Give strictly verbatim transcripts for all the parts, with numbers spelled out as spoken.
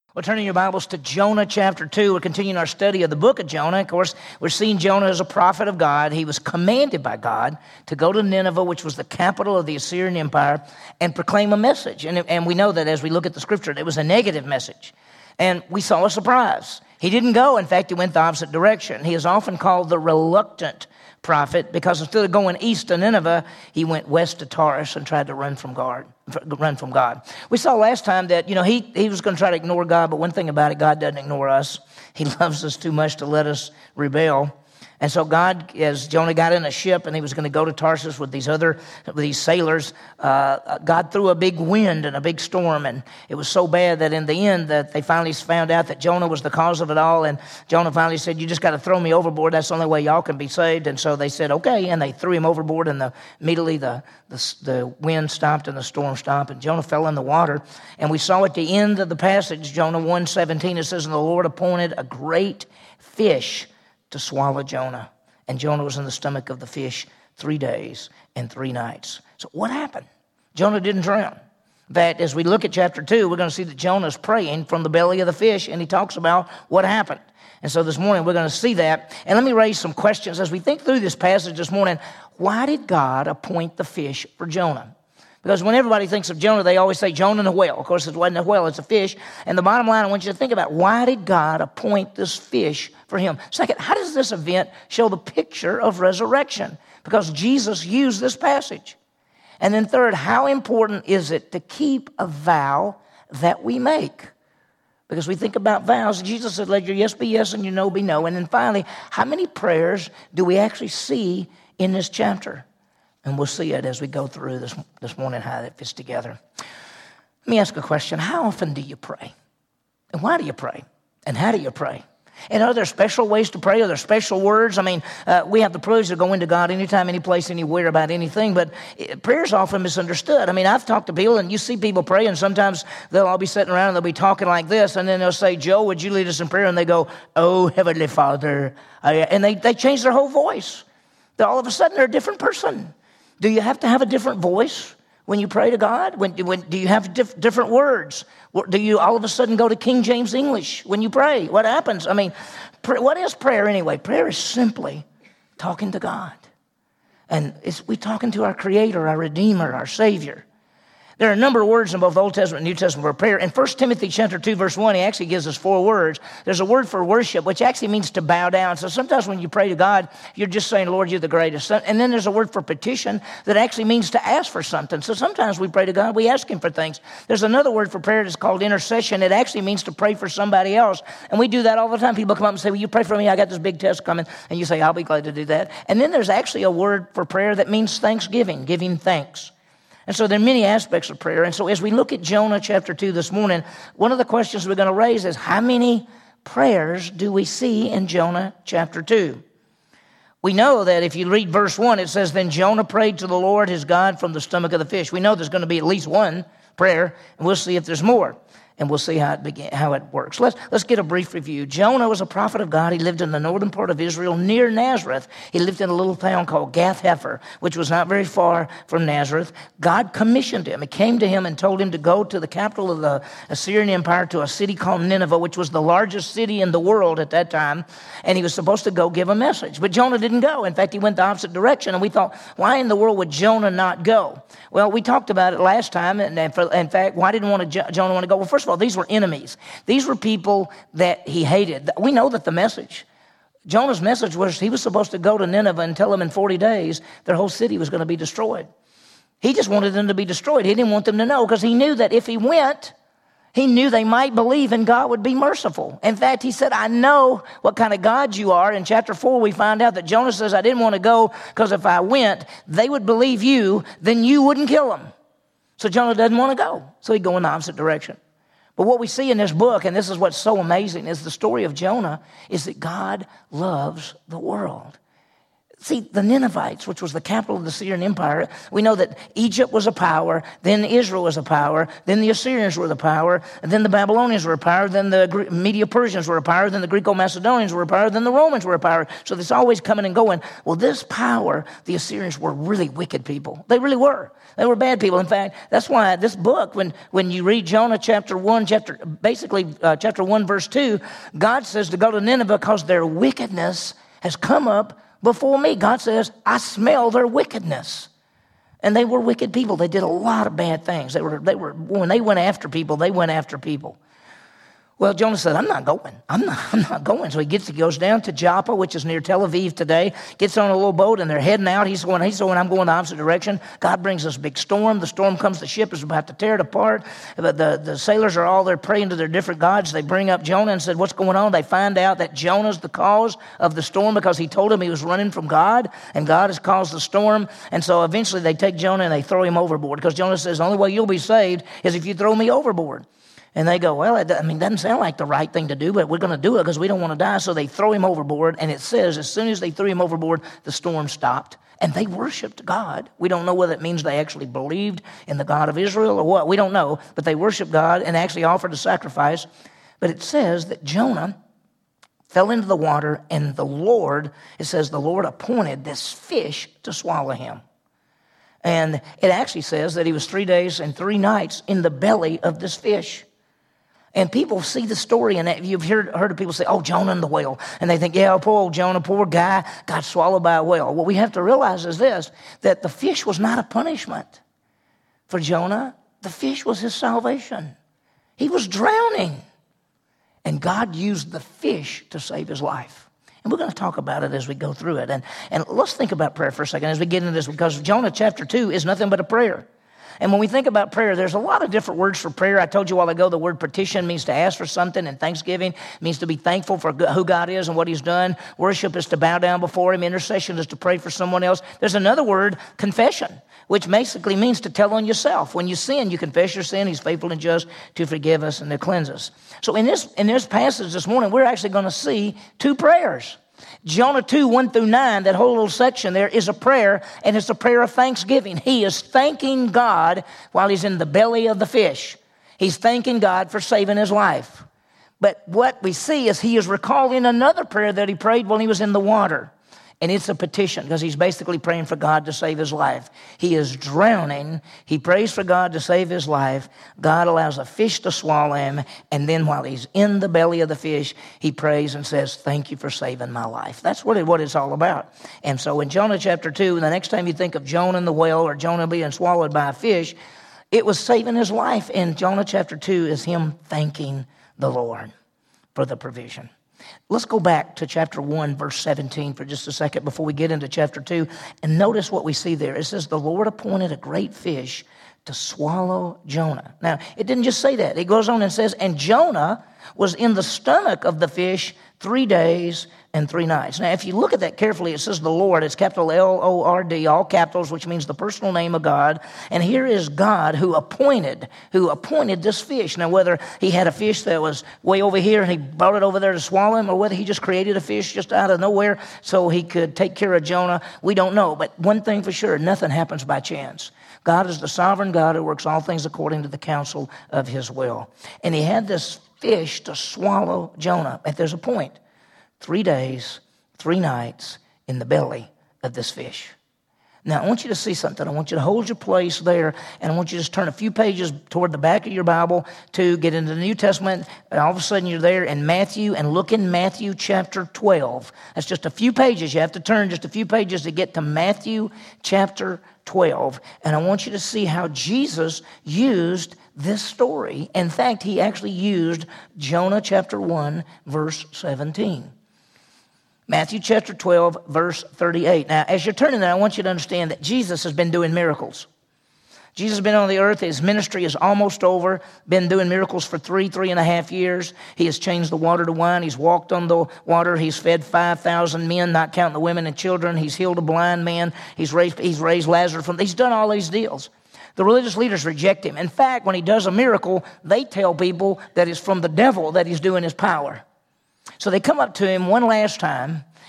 Well, turning your Bibles to Jonah chapter two, we're continuing our study of the book of Jonah. Of course, we're seeing Jonah as a prophet of God. He was commanded by God to go to Nineveh, which was the capital of the Assyrian Empire, and proclaim a message. And, and we know that as we look at the scripture, it was a negative message. And we saw a surprise. He didn't go. In fact, he went the opposite direction. He is often called the reluctant prophet because instead of going east to Nineveh, he went west to Taurus and tried to run from God. Run from God. We saw last time that, you know, he, he was going to try to ignore God, but one thing about it, God doesn't ignore us. He loves us too much to let us rebel. And so God, as Jonah got in a ship and he was going to go to Tarsus with these other, with these sailors, uh, God threw a big wind and a big storm. And it was so bad that in the end that they finally found out that Jonah was the cause of it all. And Jonah finally said, you just got to throw me overboard. That's the only way y'all can be saved. And so they said, okay. And they threw him overboard and the, immediately the, the, the wind stopped and the storm stopped. And Jonah fell in the water. And we saw at the end of the passage, Jonah one seventeen, it says, and the Lord appointed a great fish to swallow Jonah. And Jonah was in the stomach of the fish three days and three nights. So what happened? Jonah didn't drown. In fact, as we look at chapter two, we're going to see that Jonah's praying from the belly of the fish, and he talks about what happened. And so this morning we're going to see that. And let me raise some questions as we think through this passage this morning. Why did God appoint the fish for Jonah? Because when everybody thinks of Jonah, they always say Jonah and a whale. Of course, it wasn't a whale, it's a fish. And the bottom line, I want you to think about, why did God appoint this fish for him? Second, how does this event show the picture of resurrection? Because Jesus used this passage. And then third, how important is it to keep a vow that we make? Because we think about vows. Jesus said, let your yes be yes and your no be no. And then finally, how many prayers do we actually see in this chapter? And we'll see it as we go through this, this morning, how that fits together. Let me ask a question. How often do you pray? And why do you pray? And how do you pray? And are there special ways to pray? Are there special words? I mean, uh, we have the privilege to go into God anytime, any place, anywhere about anything, but prayer is often misunderstood. I mean, I've talked to people, and you see people pray, and sometimes they'll all be sitting around, and they'll be talking like this, and then they'll say, Joe, would you lead us in prayer? And they go, oh, Heavenly Father. And they, they change their whole voice. They're, all of a sudden, they're a different person. Do you have to have a different voice when you pray to God? When, when, do you have diff, different words? Do you all of a sudden go to King James English when you pray? What happens? I mean, pray, what is prayer anyway? Prayer is simply talking to God. And it's, we're talking to our Creator, our Redeemer, our Savior. There are a number of words in both Old Testament and New Testament for prayer. In First Timothy chapter two, verse one, he actually gives us four words. There's a word for worship, which actually means to bow down. So sometimes when you pray to God, you're just saying, Lord, you're the greatest. And then there's a word for petition that actually means to ask for something. So sometimes we pray to God, we ask him for things. There's another word for prayer that's called intercession. It actually means to pray for somebody else. And we do that all the time. People come up and say, will you pray for me? I got this big test coming. And you say, I'll be glad to do that. And then there's actually a word for prayer that means thanksgiving, giving thanks. And so there are many aspects of prayer. And so as we look at Jonah chapter two this morning, one of the questions we're going to raise is, how many prayers do we see in Jonah chapter two? We know that if you read verse one, it says, then Jonah prayed to the Lord his God from the stomach of the fish. We know there's going to be at least one prayer, and we'll see if there's more. And we'll see how it begin, how it works. Let's, let's get a brief review. Jonah was a prophet of God. He lived in the northern part of Israel near Nazareth. He lived in a little town called Gath-Hepher, which was not very far from Nazareth. God commissioned him. He came to him and told him to go to the capital of the Assyrian Empire, to a city called Nineveh, which was the largest city in the world at that time. And he was supposed to go give a message. But Jonah didn't go. In fact, he went the opposite direction. And we thought, why in the world would Jonah not go? Well, we talked about it last time. And for, in fact, why didn't want to, Jonah want to go? Well, first of all, these were enemies. These were people that he hated. We know that the message, Jonah's message was he was supposed to go to Nineveh and tell them in forty days their whole city was going to be destroyed. He just wanted them to be destroyed. He didn't want them to know, because he knew that if he went, he knew they might believe and God would be merciful. In fact, he said, I know what kind of God you are. In chapter four, we find out that Jonah says, I didn't want to go because if I went, they would believe you, then you wouldn't kill them. So Jonah doesn't want to go. So he'd go in the opposite direction. But what we see in this book, and this is what's so amazing, is the story of Jonah, is that God loves the world. See, the Ninevites, which was the capital of the Assyrian Empire, we know that Egypt was a power, then Israel was a power, then the Assyrians were the power, and then the Babylonians were a power, then the Medo-Persians were a power, then the Greco-Macedonians were a power, then the Romans were a power. So it's always coming and going. Well, this power, the Assyrians were really wicked people. They really were. They were bad people. In fact, that's why this book, when, when you read Jonah chapter one, chapter basically uh, chapter one, verse two, God says to go to Nineveh because their wickedness has come up before me. God says, I smell their wickedness. And they were wicked people. They did a lot of bad things. They were, they were, when they went after people, they went after people. Well, Jonah said, I'm not going. I'm not, I'm not going. So he gets, he goes down to Joppa, which is near Tel Aviv today, gets on a little boat, and they're heading out. He's going, he's going, I'm going the opposite direction. God brings this big storm. The storm comes, the ship is about to tear it apart. The, the, the sailors are all there praying to their different gods. They bring up Jonah and said, what's going on? They find out that Jonah's the cause of the storm because he told them he was running from God, and God has caused the storm. And so eventually they take Jonah and they throw him overboard because Jonah says, the only way you'll be saved is if you throw me overboard. And they go, well, it, I mean, doesn't sound like the right thing to do, but we're going to do it because we don't want to die. So they throw him overboard, and it says as soon as they threw him overboard, the storm stopped, and they worshiped God. We don't know whether it means they actually believed in the God of Israel or what. We don't know, but they worshiped God and actually offered a sacrifice. But it says that Jonah fell into the water, and the Lord, it says the Lord appointed this fish to swallow him. And it actually says that he was three days and three nights in the belly of this fish. And people see the story, and you've heard, heard of people say, oh, Jonah and the whale. And they think, yeah, poor old Jonah, poor guy, got swallowed by a whale. What we have to realize is this, that the fish was not a punishment for Jonah. The fish was his salvation. He was drowning. And God used the fish to save his life. And we're going to talk about it as we go through it. And, and let's think about prayer for a second as we get into this, because Jonah chapter two is nothing but a prayer. And when we think about prayer, there's a lot of different words for prayer. I told you a while ago the word petition means to ask for something, and thanksgiving means to be thankful for who God is and what he's done. Worship is to bow down before him. Intercession is to pray for someone else. There's another word, confession, which basically means to tell on yourself. When you sin, you confess your sin. He's faithful and just to forgive us and to cleanse us. So in this, in this passage this morning, we're actually going to see two prayers. Jonah two, one through nine, that whole little section there is a prayer, and it's a prayer of thanksgiving. He is thanking God while he's in the belly of the fish. He's thanking God for saving his life. But what we see is he is recalling another prayer that he prayed while he was in the water. And it's a petition because he's basically praying for God to save his life. He is drowning. He prays for God to save his life. God allows a fish to swallow him. And then while he's in the belly of the fish, he prays and says, thank you for saving my life. That's what, it, what it's all about. And so in Jonah chapter two, the next time you think of Jonah and the whale or Jonah being swallowed by a fish, it was saving his life. And Jonah chapter two is him thanking the Lord for the provision. Let's go back to chapter one, verse seventeen for just a second before we get into chapter two. And notice what we see there. It says, the Lord appointed a great fish to swallow Jonah. Now, it didn't just say that. It goes on and says, and Jonah was in the stomach of the fish three days and three nights. Now, if you look at that carefully, it says the Lord. It's capital L O R D, all capitals, which means the personal name of God. And here is God who appointed, who appointed this fish. Now, whether he had a fish that was way over here and he brought it over there to swallow him, or whether he just created a fish just out of nowhere so he could take care of Jonah, we don't know. But one thing for sure, nothing happens by chance. God is the sovereign God who works all things according to the counsel of his will. And he had this fish to swallow Jonah. But there's a point. Three days, three nights in the belly of this fish. Now, I want you to see something. I want you to hold your place there, and I want you to just turn a few pages toward the back of your Bible to get into the New Testament. And all of a sudden, you're there in Matthew, and look in Matthew chapter twelve. That's just a few pages. You have to turn just a few pages to get to Matthew chapter twelve. And I want you to see how Jesus used this story. In fact, he actually used Jonah chapter one, verse seventeen. Matthew chapter twelve, verse thirty-eight. Now, as you're turning there, I want you to understand that Jesus has been doing miracles. Jesus has been on the earth. His ministry is almost over. Been doing miracles for three, three and a half years. He has changed the water to wine. He's walked on the water. He's fed five thousand men, not counting the women and children. He's healed a blind man. He's raised, he's raised Lazarus from, he's done all these deals. The religious leaders reject him. In fact, when he does a miracle, they tell people that it's from the devil that he's doing his power. So they come up to him one last time,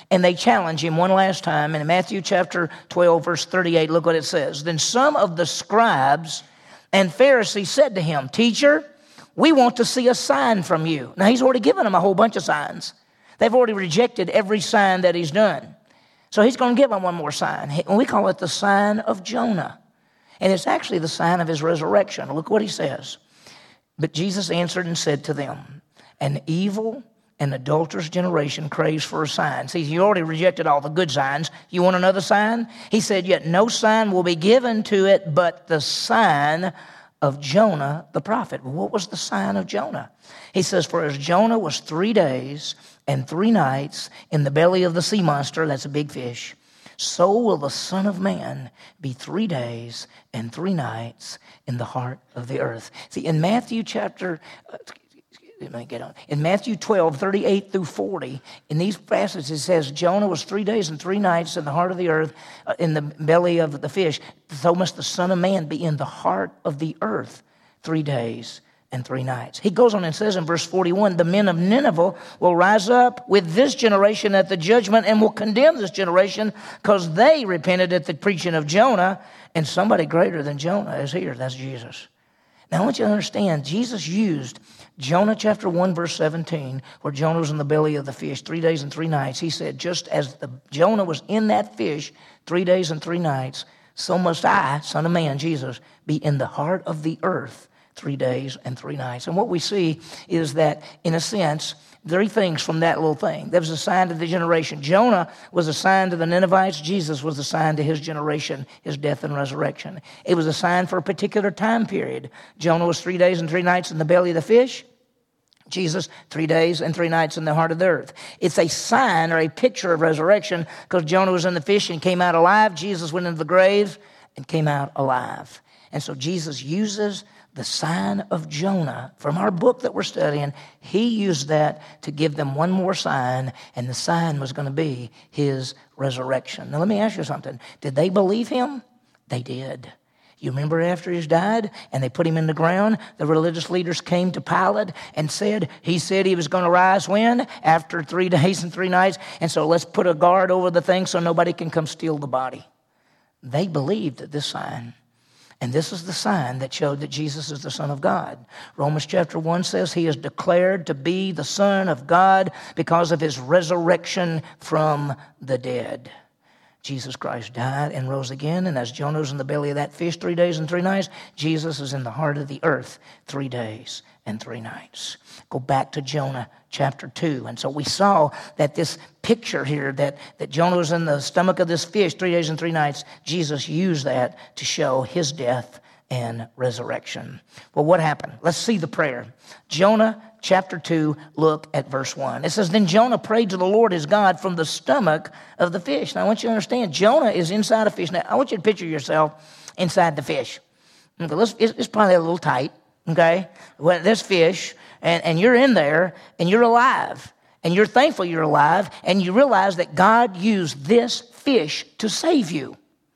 and they challenge him one last time. And in Matthew chapter twelve, verse thirty-eight, look what it says. Then some of the scribes and Pharisees said to him, Teacher, we want to see a sign from you. Now, he's already given them a whole bunch of signs. They've already rejected every sign that he's done. So he's going to give them one more sign. And we call it the sign of Jonah. And it's actually the sign of his resurrection. Look what he says. But Jesus answered and said to them, An evil and adulterous generation craves for a sign. See, you already rejected all the good signs. You want another sign? He said, Yet no sign will be given to it but the sign of Jonah the prophet. Well, what was the sign of Jonah? He says, For as Jonah was three days and three nights in the belly of the sea monster, that's a big fish, so will the Son of Man be three days and three nights in the heart of the earth. See, in Matthew chapter, uh, let me get on. In Matthew twelve, thirty-eight through forty, in these passages it says, Jonah was three days and three nights in the heart of the earth, uh, in the belly of the fish. So must the Son of Man be in the heart of the earth three days and three nights. He goes on and says in verse forty-one, the men of Nineveh will rise up with this generation at the judgment and will condemn this generation because they repented at the preaching of Jonah, and somebody greater than Jonah is here. That's Jesus. Now I want you to understand, Jesus used Jonah chapter one, verse seventeen, where Jonah was in the belly of the fish three days and three nights. He said, just as the Jonah was in that fish three days and three nights, so must I, Son of Man, Jesus, be in the heart of the earth three days and three nights. And what we see is that, in a sense, three things from that little thing. There was a sign to the generation. Jonah was a sign to the Ninevites. Jesus was a sign to his generation, his death and resurrection. It was a sign for a particular time period. Jonah was three days and three nights in the belly of the fish. Jesus, three days and three nights in the heart of the earth. It's a sign or a picture of resurrection because Jonah was in the fish and came out alive. Jesus went into the grave and came out alive. And so Jesus uses the sign of Jonah from our book that we're studying. He used that to give them one more sign, and the sign was going to be his resurrection. Now let me ask you something. Did they believe him? They did. You remember after he died and they put him in the ground, the religious leaders came to Pilate and said, he said he was going to rise when? After three days and three nights. And so let's put a guard over the thing so nobody can come steal the body. They believed this sign. And this is the sign that showed that Jesus is the Son of God. Romans chapter one says he is declared to be the Son of God because of his resurrection from the dead. Jesus Christ died and rose again, and as Jonah was in the belly of that fish three days and three nights, Jesus is in the heart of the earth three days and three nights. Go back to Jonah chapter two. And so we saw that this picture here, that, that Jonah was in the stomach of this fish three days and three nights, Jesus used that to show his death and resurrection. Well, what happened? Let's see the prayer. Jonah chapter two, look at verse one. It says, Then Jonah prayed to the Lord his God from the stomach of the fish. Now, I want you to understand, Jonah is inside a fish. Now, I want you to picture yourself inside the fish. Okay, let's, it's, it's probably a little tight, okay? Well, there's fish, and, and you're in there, and you're alive, and you're thankful you're alive, and you realize that God used this fish to save you.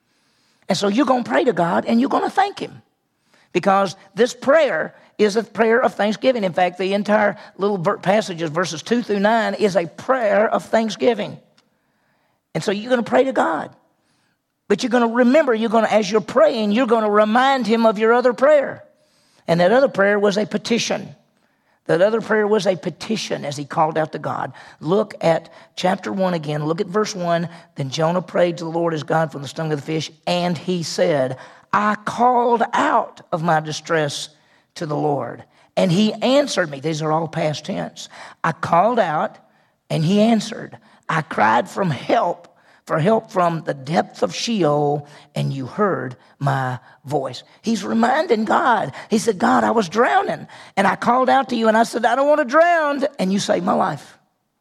And so you're going to pray to God, and you're going to thank him. Because this prayer is a prayer of thanksgiving. In fact, the entire little passages, verses two through nine, is a prayer of thanksgiving. And so you're going to pray to God. But you're going to remember, you're going to, as you're praying, you're going to remind him of your other prayer. And that other prayer was a petition. That other prayer was a petition as he called out to God. Look at chapter one again. Look at verse one. Then Jonah prayed to the Lord his God from the stomach of the fish, and he said, I called out of my distress to the Lord, and he answered me. These are all past tense. I called out, and he answered. I cried from help, for help from the depth of Sheol, and you heard my voice. He's reminding God. He said, God, I was drowning, and I called out to you, and I said, I don't want to drown, and you saved my life.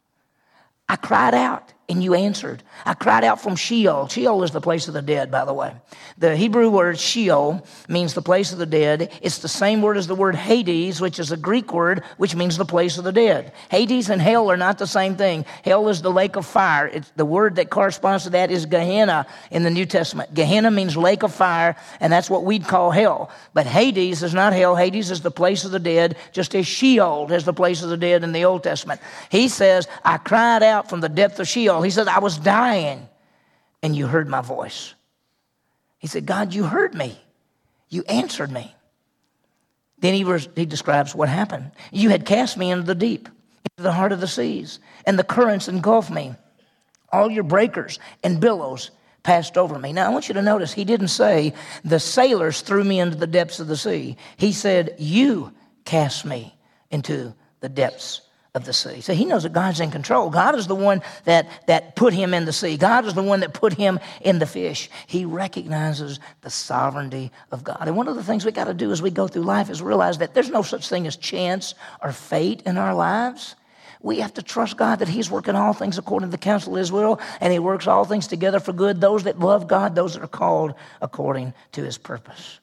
I cried out, and you answered. I cried out from Sheol. Sheol is the place of the dead, by the way. The Hebrew word Sheol means the place of the dead. It's the same word as the word Hades, which is a Greek word, which means the place of the dead. Hades and hell are not the same thing. Hell is the lake of fire. It's the word that corresponds to that is Gehenna in the New Testament. Gehenna means lake of fire, and that's what we'd call hell. But Hades is not hell. Hades is the place of the dead, just as Sheol is the place of the dead in the Old Testament. He says, I cried out from the depth of Sheol. real. He said, I was dying, and you heard my voice. He said, God, you heard me. You answered me. Then he, was, he describes what happened. You had cast me into the deep, into the heart of the seas, and the currents engulfed me. All your breakers and billows passed over me. Now, I want you to notice he didn't say the sailors threw me into the depths of the sea. He said, you cast me into the depths of the sea. So he knows that God's in control. God is the one that, that put him in the sea. God is the one that put him in the fish. He recognizes the sovereignty of God. And one of the things we got to do as we go through life is realize that there's no such thing as chance or fate in our lives. We have to trust God that he's working all things according to the counsel of his will, and he works all things together for good, those that love God, those that are called according to his purpose.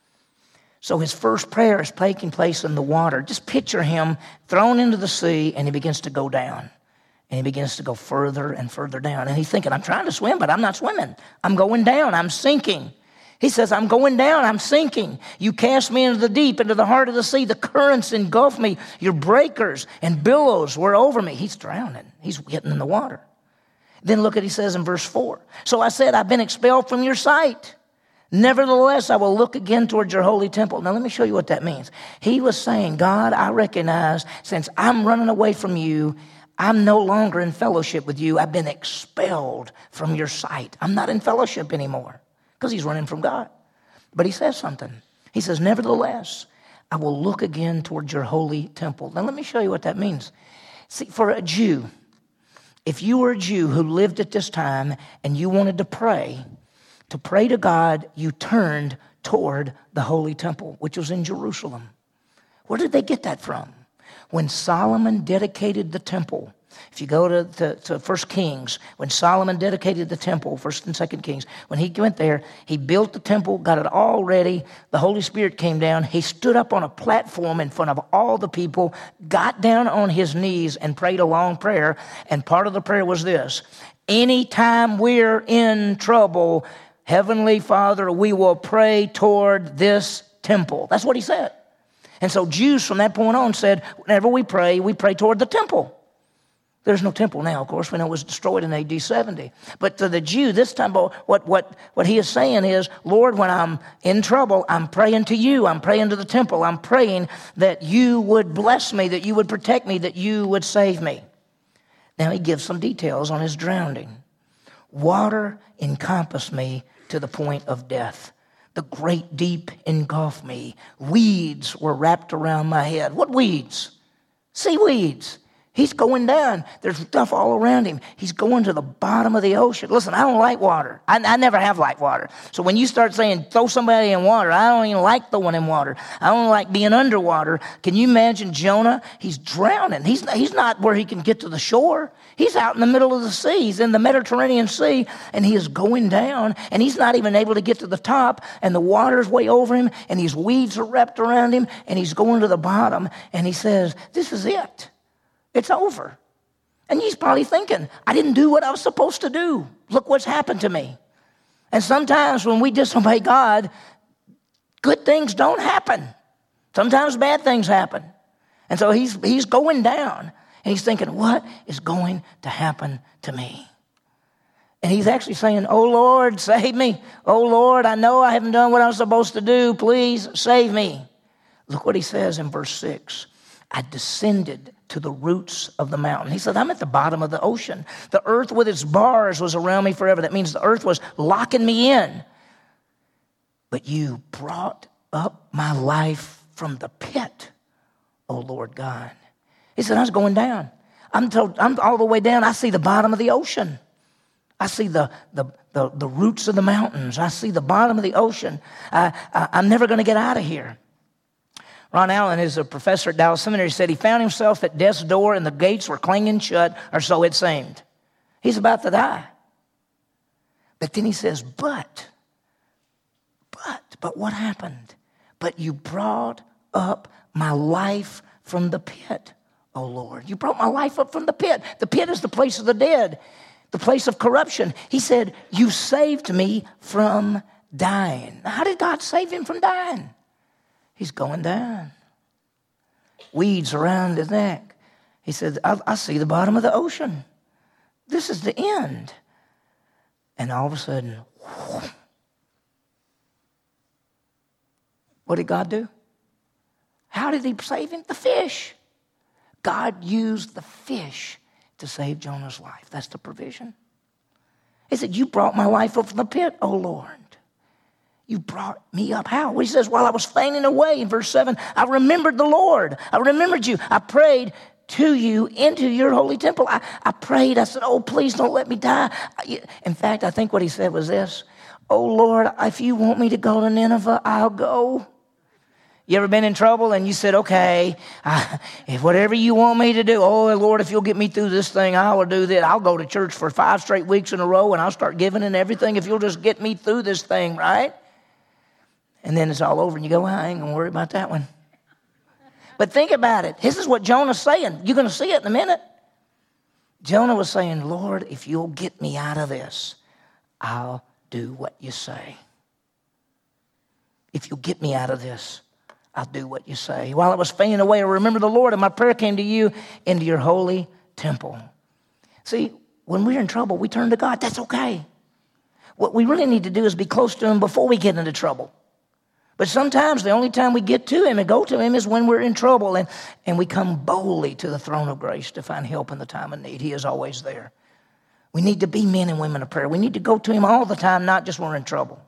So his first prayer is taking place in the water. Just picture him thrown into the sea, and he begins to go down. And he begins to go further and further down. And he's thinking, I'm trying to swim, but I'm not swimming. I'm going down. I'm sinking. He says, I'm going down. I'm sinking. You cast me into the deep, into the heart of the sea. The currents engulf me. Your breakers and billows were over me. He's drowning. He's getting in the water. Then look at what he says in verse four. So I said, I've been expelled from your sight. Nevertheless, I will look again towards your holy temple. Now, let me show you what that means. He was saying, God, I recognize since I'm running away from you, I'm no longer in fellowship with you. I've been expelled from your sight. I'm not in fellowship anymore because he's running from God. But he says something. He says, nevertheless, I will look again towards your holy temple. Now, let me show you what that means. See, for a Jew, if you were a Jew who lived at this time and you wanted to pray, To pray to God, you turned toward the holy temple, which was in Jerusalem. Where did they get that from? When Solomon dedicated the temple, if you go to, to, to First Kings, when Solomon dedicated the temple, First and Second Kings, when he went there, he built the temple, got it all ready. The Holy Spirit came down. He stood up on a platform in front of all the people, got down on his knees and prayed a long prayer. And part of the prayer was this: anytime we're in trouble, Heavenly Father, we will pray toward this temple. That's what he said. And so Jews from that point on said, whenever we pray, we pray toward the temple. There's no temple now, of course. We know it was destroyed in A D seventy. But to the Jew, this time, what, what, what he is saying is, Lord, when I'm in trouble, I'm praying to you. I'm praying to the temple. I'm praying that you would bless me, that you would protect me, that you would save me. Now he gives some details on his drowning. Water encompassed me to the point of death. The great deep engulfed me. Weeds were wrapped around my head. What weeds? Seaweeds. He's going down. There's stuff all around him. He's going to the bottom of the ocean. Listen, I don't like water. I, I never have liked water. So when you start saying, throw somebody in water, I don't even like throwing in water. I don't like being underwater. Can you imagine Jonah? He's drowning. He's, he's not where he can get to the shore. He's out in the middle of the sea. He's in the Mediterranean Sea, and he is going down, and he's not even able to get to the top, and the water's way over him, and these weeds are wrapped around him, and he's going to the bottom, and he says, this is it. It's over. And he's probably thinking, I didn't do what I was supposed to do. Look what's happened to me. And sometimes when we disobey God, good things don't happen. Sometimes bad things happen. And so he's he's going down. And he's thinking, what is going to happen to me? And he's actually saying, oh, Lord, save me. Oh, Lord, I know I haven't done what I was supposed to do. Please save me. Look what he says in verse six. I descended to the roots of the mountain. He said, I'm at the bottom of the ocean. The earth with its bars was around me forever. That means the earth was locking me in. But you brought up my life from the pit, O Lord God. He said, I was going down. I'm, told, I'm all the way down. I see the bottom of the ocean. I see the, the, the, the roots of the mountains. I see the bottom of the ocean. I, I, I'm never going to get out of here. Ron Allen is a professor at Dallas Seminary. He said he found himself at death's door and the gates were clanging shut, or so it seemed. He's about to die. But then he says, but, but, but what happened? But you brought up my life from the pit, O Lord. You brought my life up from the pit. The pit is the place of the dead, the place of corruption. He said, you saved me from dying. Now, how did God save him from dying? He's going down. Weeds around his neck. He said, I, I see the bottom of the ocean. This is the end. And all of a sudden, what did God do? How did he save him? The fish. God used the fish to save Jonah's life. That's the provision. He said, you brought my life up from the pit, O Lord. You brought me up. How? Well, he says, while I was fainting away, in verse seven, I remembered the Lord. I remembered you. I prayed to you into your holy temple. I, I prayed. I said, oh, please don't let me die. In fact, I think what he said was this. Oh, Lord, if you want me to go to Nineveh, I'll go. You ever been in trouble and you said, okay, I, if whatever you want me to do, oh, Lord, if you'll get me through this thing, I will do that. I'll go to church for five straight weeks in a row and I'll start giving and everything if you'll just get me through this thing, right? And then it's all over and you go, well, I ain't going to worry about that one. But think about it. This is what Jonah's saying. You're going to see it in a minute. Jonah was saying, Lord, if you'll get me out of this, I'll do what you say. If you'll get me out of this, I'll do what you say. While I was fainting away, I remembered the Lord, and my prayer came to you into your holy temple. See, when we're in trouble, we turn to God. That's okay. What we really need to do is be close to him before we get into trouble. But sometimes the only time we get to him and go to him is when we're in trouble, and, and we come boldly to the throne of grace to find help in the time of need. He is always there. We need to be men and women of prayer. We need to go to him all the time, not just when we're in trouble.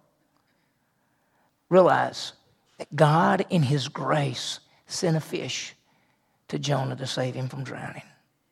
Realize that God, in his grace, sent a fish to Jonah to save him from drowning.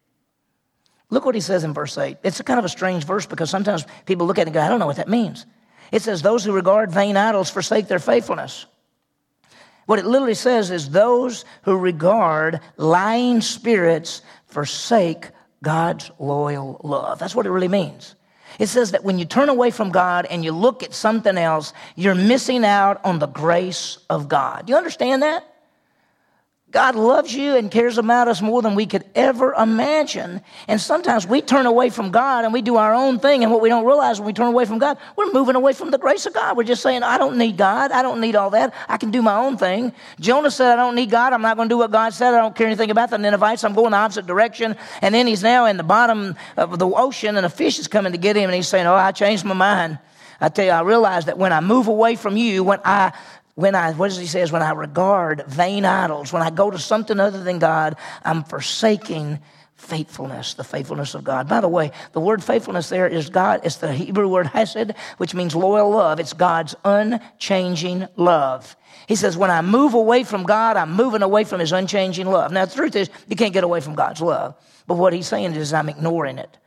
Look what he says in verse eight. It's a kind of a strange verse because sometimes people look at it and go, I don't know what that means. It says, those who regard vain idols forsake their faithfulness. What it literally says is those who regard lying spirits forsake God's loyal love. That's what it really means. It says that when you turn away from God and you look at something else, you're missing out on the grace of God. Do you understand that? God loves you and cares about us more than we could ever imagine. And sometimes we turn away from God and we do our own thing. And what we don't realize when we turn away from God, we're moving away from the grace of God. We're just saying, I don't need God. I don't need all that. I can do my own thing. Jonah said, I don't need God. I'm not going to do what God said. I don't care anything about the Ninevites. I'm going the opposite direction. And then he's now in the bottom of the ocean and a fish is coming to get him. And he's saying, oh, I changed my mind. I tell you, I realize that when I move away from you, when I When I, what does he say, when I regard vain idols, when I go to something other than God, I'm forsaking faithfulness, the faithfulness of God. By the way, the word faithfulness there is God, it's the Hebrew word hesed, which means loyal love. It's God's unchanging love. He says, when I move away from God, I'm moving away from his unchanging love. Now, the truth is, you can't get away from God's love. But what he's saying is I'm ignoring it.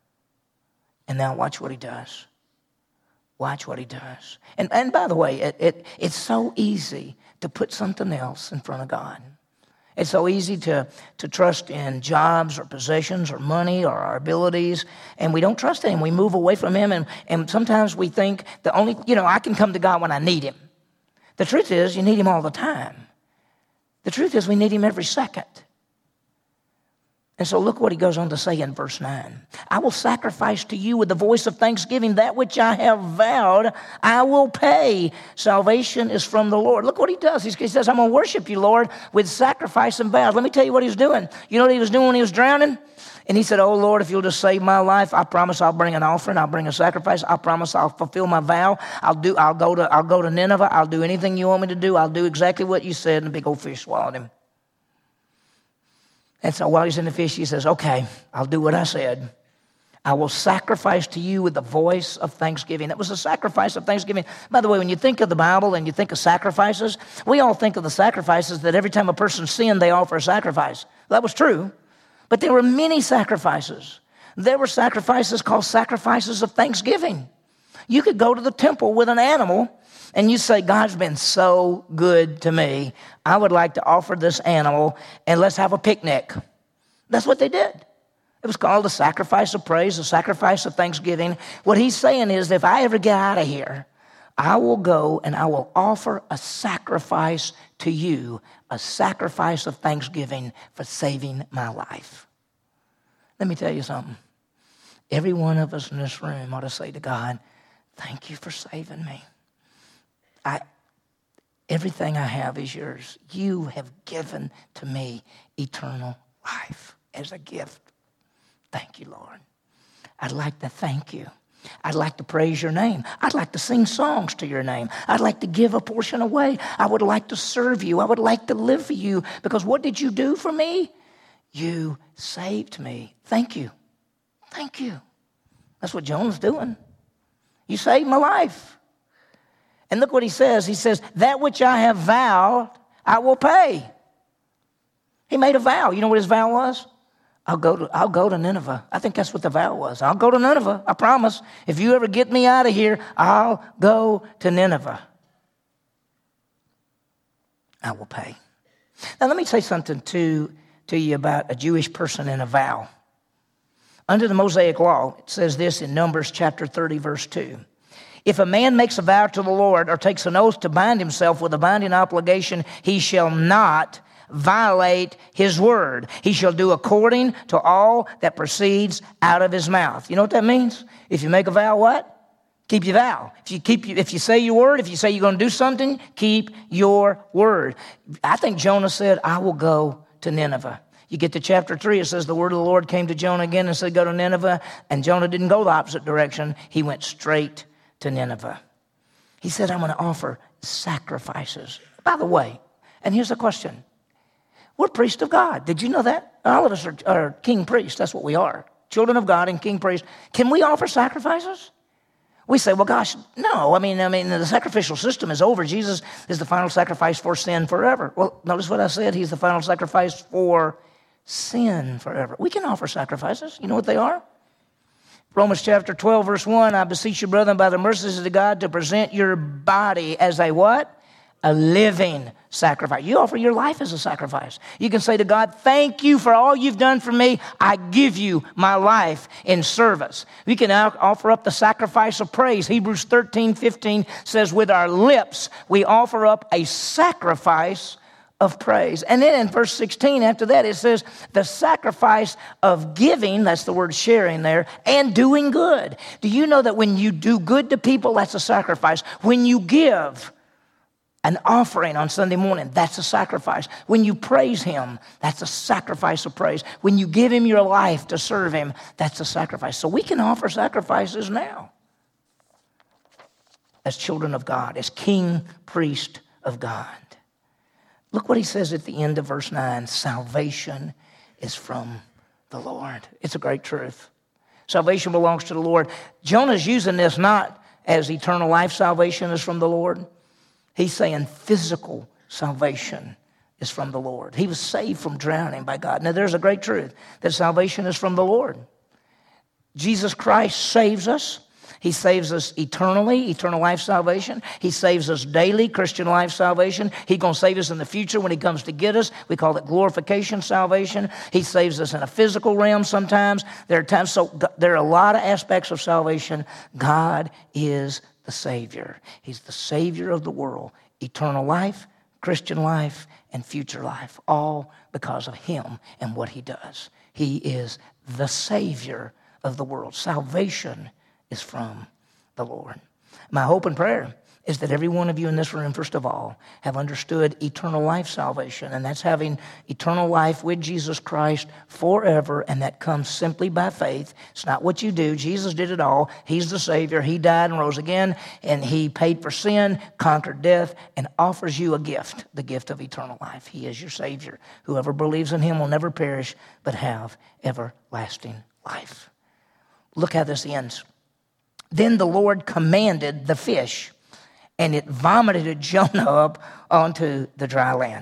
And now watch what he does. Watch what he does. And, and by the way, it, it, it's so easy to put something else in front of God. It's so easy to, to trust in jobs or possessions or money or our abilities, and we don't trust him. We move away from him, and, and sometimes we think the only, you know, I can come to God when I need him. The truth is, you need him all the time. The truth is, we need him every second. And so look what he goes on to say in verse nine. I will sacrifice to you with the voice of thanksgiving that which I have vowed, I will pay. Salvation is from the Lord. Look what he does. He says, I'm going to worship you, Lord, with sacrifice and vows. Let me tell you what he was doing. You know what he was doing when he was drowning? And he said, oh, Lord, if you'll just save my life, I promise I'll bring an offering. I'll bring a sacrifice. I promise I'll fulfill my vow. I'll do. I'll go to, I'll go to Nineveh. I'll do anything you want me to do. I'll do exactly what you said. And the big old fish swallowed him. And so while he's in the fish, he says, okay, I'll do what I said. I will sacrifice to you with the voice of thanksgiving. That was a sacrifice of thanksgiving. By the way, when you think of the Bible and you think of sacrifices, we all think of the sacrifices that every time a person sinned, they offer a sacrifice. That was true. But there were many sacrifices. There were sacrifices called sacrifices of thanksgiving. You could go to the temple with an animal and you say, God's been so good to me. I would like to offer this animal and let's have a picnic. That's what they did. It was called a sacrifice of praise, a sacrifice of thanksgiving. What he's saying is, if I ever get out of here, I will go and I will offer a sacrifice to you, a sacrifice of thanksgiving for saving my life. Let me tell you something. Every one of us in this room ought to say to God, thank you for saving me. I, everything I have is yours. You have given to me eternal life as a gift. Thank you, Lord. I'd like to thank you. I'd like to praise your name. I'd like to sing songs to your name. I'd like to give a portion away. I would like to serve you. I would like to live for you, because what did you do for me? You saved me. Thank you. Thank you. That's what Jonah's doing. You saved my life. And look what he says. He says, that which I have vowed, I will pay. He made a vow. You know what his vow was? I'll go to, I'll go to Nineveh. I think that's what the vow was. I'll go to Nineveh. I promise. If you ever get me out of here, I'll go to Nineveh. I will pay. Now, let me say something to, to you about a Jewish person in a vow. Under the Mosaic law, it says this in Numbers chapter thirty, verse two. If a man makes a vow to the Lord or takes an oath to bind himself with a binding obligation, he shall not violate his word. He shall do according to all that proceeds out of his mouth. You know what that means? If you make a vow, what? Keep your vow. If you keep, if you say your word, if you say you're going to do something, keep your word. I think Jonah said, I will go to Nineveh. You get to chapter three, it says the word of the Lord came to Jonah again and said, go to Nineveh. And Jonah didn't go the opposite direction. He went straight to Nineveh. He said, I'm going to offer sacrifices. By the way, and here's the question. We're priests of God. Did you know that? All of us are, are king priests. That's what we are. Children of God and king priests. Can we offer sacrifices? We say, well, gosh, no. I mean, I mean, the sacrificial system is over. Jesus is the final sacrifice for sin forever. Well, notice what I said. He's the final sacrifice for sin forever. We can offer sacrifices. You know what they are? Romans chapter twelve, verse one, I beseech you, brethren, by the mercies of God, to present your body as a what? A living sacrifice. You offer your life as a sacrifice. You can say to God, thank you for all you've done for me. I give you my life in service. We can now offer up the sacrifice of praise. Hebrews thirteen fifteen says, with our lips we offer up a sacrifice of praise. And then in verse sixteen, after that, it says the sacrifice of giving, that's the word sharing there, and doing good. Do you know that when you do good to people, that's a sacrifice? When you give an offering on Sunday morning, that's a sacrifice. When you praise him, that's a sacrifice of praise. When you give him your life to serve him, that's a sacrifice. So we can offer sacrifices now as children of God, as king, priest of God. Look what he says at the end of verse nine. Salvation is from the Lord. It's a great truth. Salvation belongs to the Lord. Jonah's using this not as eternal life salvation is from the Lord. He's saying physical salvation is from the Lord. He was saved from drowning by God. Now, there's a great truth that salvation is from the Lord. Jesus Christ saves us. He saves us eternally, eternal life salvation. He saves us daily, Christian life salvation. He's going to save us in the future when he comes to get us. We call it glorification salvation. He saves us in a physical realm sometimes. There are times, so there are a lot of aspects of salvation. God is the Savior. He's the Savior of the world. Eternal life, Christian life, and future life, all because of him and what he does. He is the Savior of the world. Salvation is from the Lord. My hope and prayer is that every one of you in this room, first of all, have understood eternal life salvation, and that's having eternal life with Jesus Christ forever, and that comes simply by faith. It's not what you do. Jesus did it all. He's the Savior. He died and rose again, and he paid for sin, conquered death, and offers you a gift, the gift of eternal life. He is your Savior. Whoever believes in him will never perish, but have everlasting life. Look how this ends. Then the Lord commanded the fish, and it vomited Jonah up onto the dry land.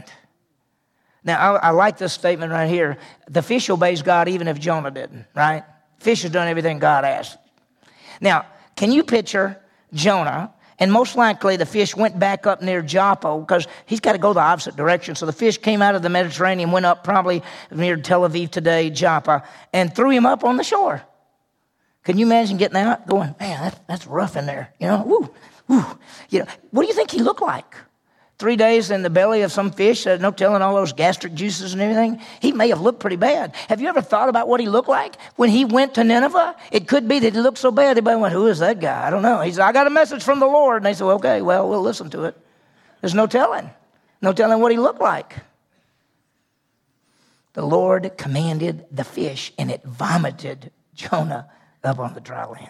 Now, I, I like this statement right here. The fish obeys God even if Jonah didn't, right? Fish has done everything God asked. Now, can you picture Jonah? And most likely the fish went back up near Joppa because he's got to go the opposite direction. So the fish came out of the Mediterranean, went up probably near Tel Aviv today, Joppa, and threw him up on the shore. Can you imagine getting out, going, man, that, that's rough in there, you know, woo, woo. You know, what do you think he looked like? Three days in the belly of some fish, uh, no telling all those gastric juices and everything. He may have looked pretty bad. Have you ever thought about what he looked like when he went to Nineveh? It could be that he looked so bad, everybody went, who is that guy? I don't know. He said, I got a message from the Lord. And they said, okay, well, we'll listen to it. There's no telling. No telling what he looked like. The Lord commanded the fish, and it vomited Jonah up on the dry land.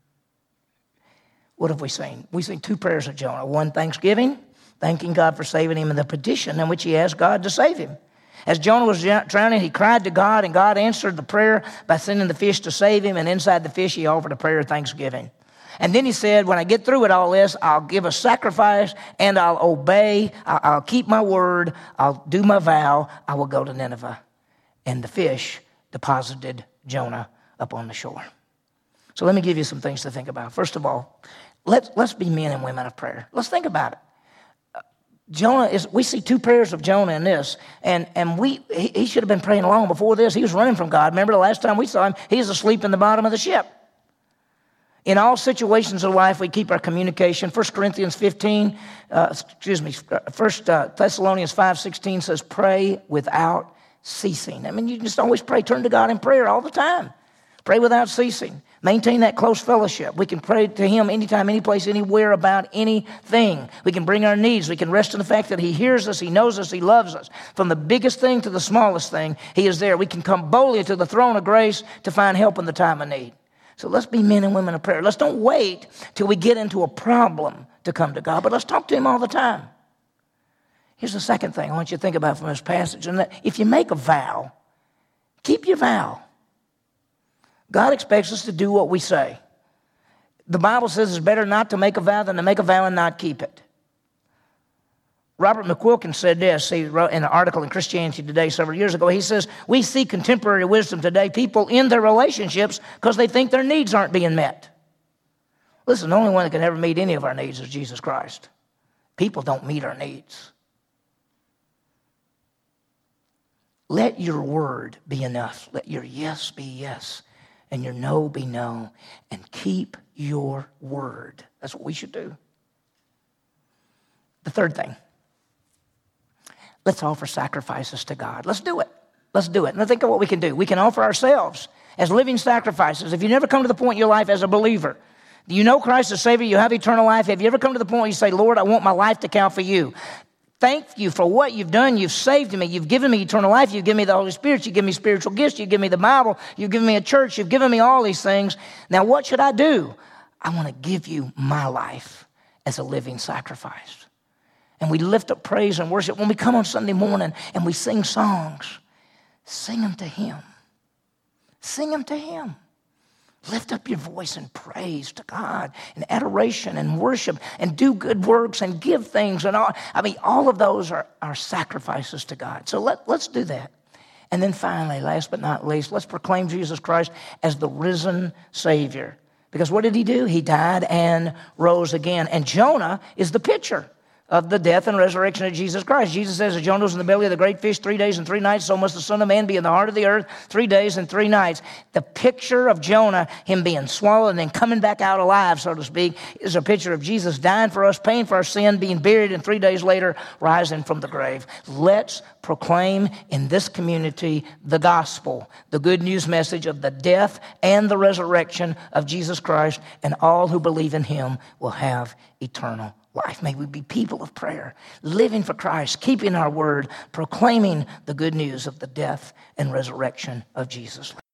What have we seen? We've seen two prayers of Jonah. One, thanksgiving, thanking God for saving him, and the petition in which he asked God to save him. As Jonah was drowning, he cried to God, and God answered the prayer by sending the fish to save him, and inside the fish he offered a prayer of thanksgiving. And then he said, when I get through with all this, I'll give a sacrifice, and I'll obey, I'll, I'll keep my word, I'll do my vow, I will go to Nineveh. And the fish deposited Jonah up on the shore. So let me give you some things to think about. First of all, let's, let's be men and women of prayer. Let's think about it. Jonah is, we see two prayers of Jonah in this, and, and we he, he should have been praying long before this. He was running from God. Remember the last time we saw him, he was asleep in the bottom of the ship. In all situations of life, we keep our communication. First Corinthians fifteen, uh, excuse me, First uh, Thessalonians five sixteen says, pray without ceasing. I mean, you just always pray. Turn to God in prayer all the time. Pray without ceasing. Maintain that close fellowship. We can pray to him anytime, any place, anywhere about anything. We can bring our needs. We can rest in the fact that he hears us, he knows us, he loves us. From the biggest thing to the smallest thing, he is there. We can come boldly to the throne of grace to find help in the time of need. So let's be men and women of prayer. Let's don't wait till we get into a problem to come to God, but let's talk to him all the time. Here's the second thing I want you to think about from this passage. And that if you make a vow, keep your vow. God expects us to do what we say. The Bible says it's better not to make a vow than to make a vow and not keep it. Robert McQuilkin said this. He wrote in an article in Christianity Today several years ago. He says, we see contemporary wisdom today, people end their relationships because they think their needs aren't being met. Listen, the only one that can ever meet any of our needs is Jesus Christ. People don't meet our needs. Let your word be enough. Let your yes be yes, and your no be no, and keep your word. That's what we should do. The third thing, let's offer sacrifices to God. Let's do it. Let's do it. And think of what we can do. We can offer ourselves as living sacrifices. If you never come to the point in your life as a believer, do you know Christ as Savior? You have eternal life. Have you ever come to the point where you say, Lord, I want my life to count for you? Thank you for what you've done. You've saved me. You've given me eternal life. You've given me the Holy Spirit. You've given me spiritual gifts. You've given me the Bible. You've given me a church. You've given me all these things. Now, what should I do? I want to give you my life as a living sacrifice. And we lift up praise and worship. When we come on Sunday morning and we sing songs, sing them to him. Sing them to him. Lift up your voice in praise to God and adoration and worship and do good works and give things. And all. I mean, all of those are, are sacrifices to God. So let, let's do that. And then finally, last but not least, let's proclaim Jesus Christ as the risen Savior. Because what did he do? He died and rose again. And Jonah is the picture of the death and resurrection of Jesus Christ. Jesus says, as Jonah was in the belly of the great fish three days and three nights, so must the Son of Man be in the heart of the earth three days and three nights. The picture of Jonah, him being swallowed and then coming back out alive, so to speak, is a picture of Jesus dying for us, paying for our sin, being buried, and three days later rising from the grave. Let's proclaim in this community the gospel, the good news message of the death and the resurrection of Jesus Christ, and all who believe in him will have eternal life. May we be people of prayer, living for Christ, keeping our word, proclaiming the good news of the death and resurrection of Jesus.